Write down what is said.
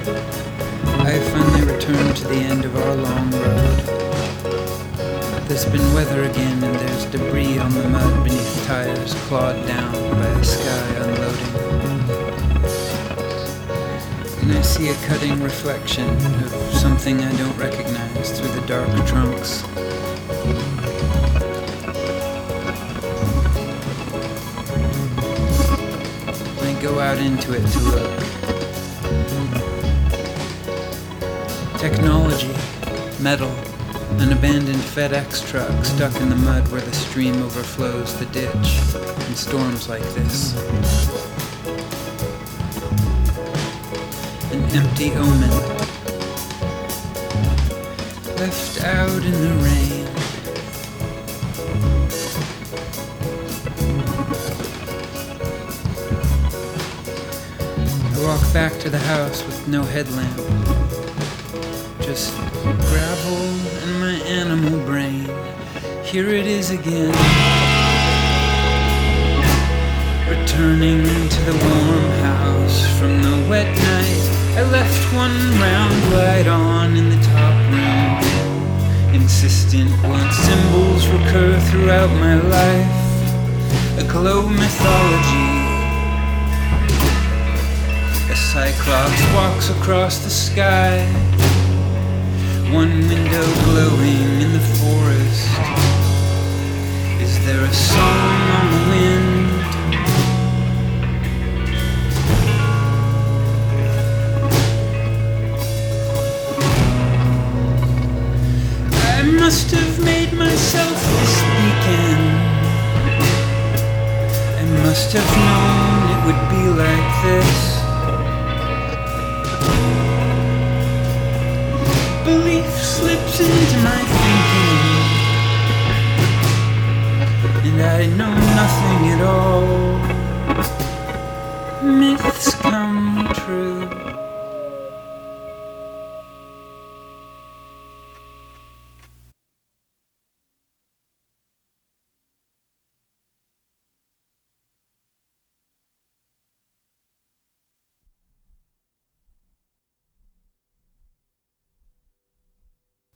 I finally returned to the end of our long road. There's been weather again, and there's debris on the mud beneath tires clawed down by a sky unloading. And I see a cutting reflection of something I don't recognize through the dark trunks. I go out into it to look. Technology, metal, an abandoned FedEx truck stuck in the mud where the stream overflows the ditch in storms like this. An empty omen, left out in the rain. I walk back to the house with no headlamp, just gravel and my animal brain. Here it is again, returning to the warm house from the wet night. I left one round light on in the top room, insistent blood symbols recur throughout my life. A glow mythology. A cyclops walks across the sky, one window glowing in the forest. Is there a song on the wind? I must have made myself this weekend. I must have known it would be like this. Belief slips into my thinking, and I know nothing at all. Myths come true.